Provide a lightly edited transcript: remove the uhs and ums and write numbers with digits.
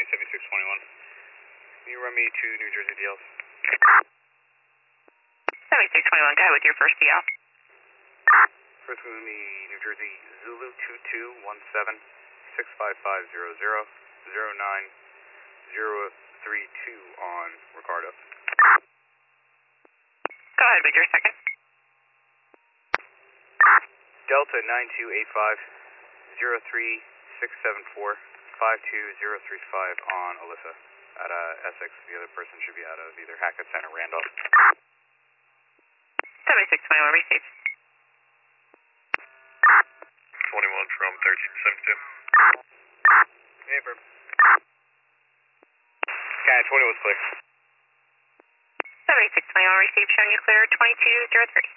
7621. Can you run me to New Jersey DLs? 7621, go ahead with your first DL. First one will be New Jersey Zulu 2217 65500 09032 on Ricardo. Go ahead with your second. Delta 9285 03674 52035 on Alyssa at Essex. The other person should be out of either Hackettstown or Randolph. 7621, receive. 21 from 1372. Hey, Burp. Sky 20 was clear. 7621, receive, showing you clear 2203.